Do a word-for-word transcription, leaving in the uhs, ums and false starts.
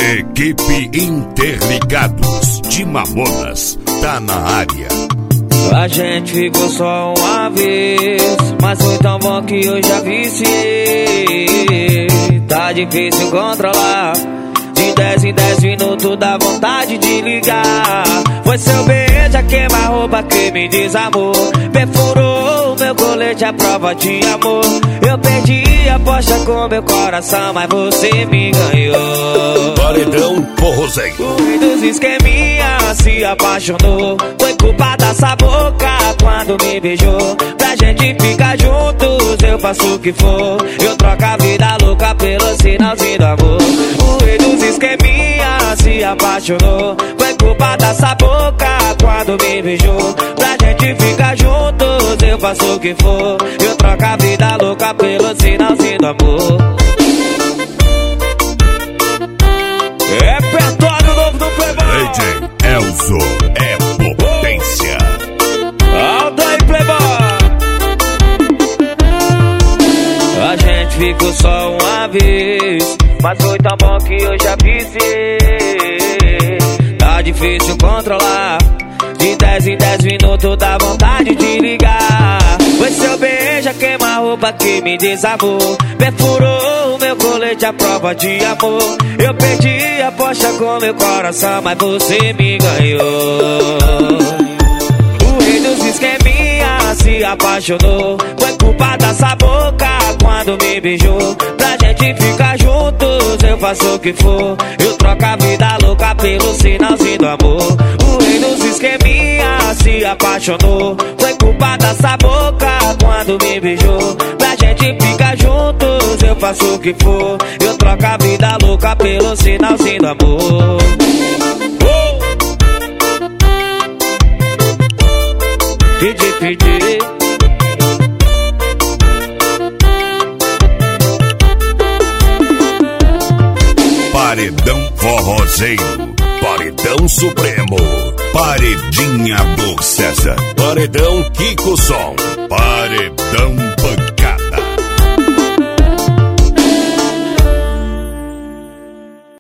Equipe Interligados de Mamonas tá na área. A gente ficou só uma vez, mas foi tão bom que eu já viciei. Tá difícil controlar, de dez em dez minutos dá vontade de ligar. Foi seu beijo a queima-roupa que me desarmou, perfurou meu colete à prova de amor. Eu perdi a aposta com meu coração, mas você me ganhou. Paredão Forrozeiro. O rei dos esqueminha se apaixonou, foi culpa dessa boca quando me beijou. Pra gente ficar juntos eu faço o que for, eu troco a vida louca pelo sinalzinho do amor. O rei dos esqueminha se apaixonou, foi culpa dessa boca quando me beijou. Pra gente ficar juntos eu faço o que for, eu troco a vida louca pelo sinalzinho do amor. É Repertório novo do Playboy. D J Elzo é potência. Alda e Playboy. A gente ficou só uma vez, mas foi tão bom que eu já viciei. Tá difícil controlar, de dez em dez minutos dá vontade de ligar. Foi seu beijo a queima-roupa que me desarmou, perfurou meu colete à prova de amor. Eu perdi a aposta com meu coração, mas você me ganhou. O rei dos esqueminha se apaixonou, foi culpa dessa boca quando me beijou. Pra gente ficar juntos eu faço o que for, eu troco a vida louca pelo sinalzinho do amor. O rei dos esqueminha se apaixonou, foi culpa dessa boca quando me beijou. Pra gente ficar juntos eu faço o que for, eu troco a vida louca pelo sinalzinho do amor. Pedi, pedi. Paredão Forrozeiro, Paredão Supremo, Paredinha do César, Paredão Kiko Som, Paredão Punk.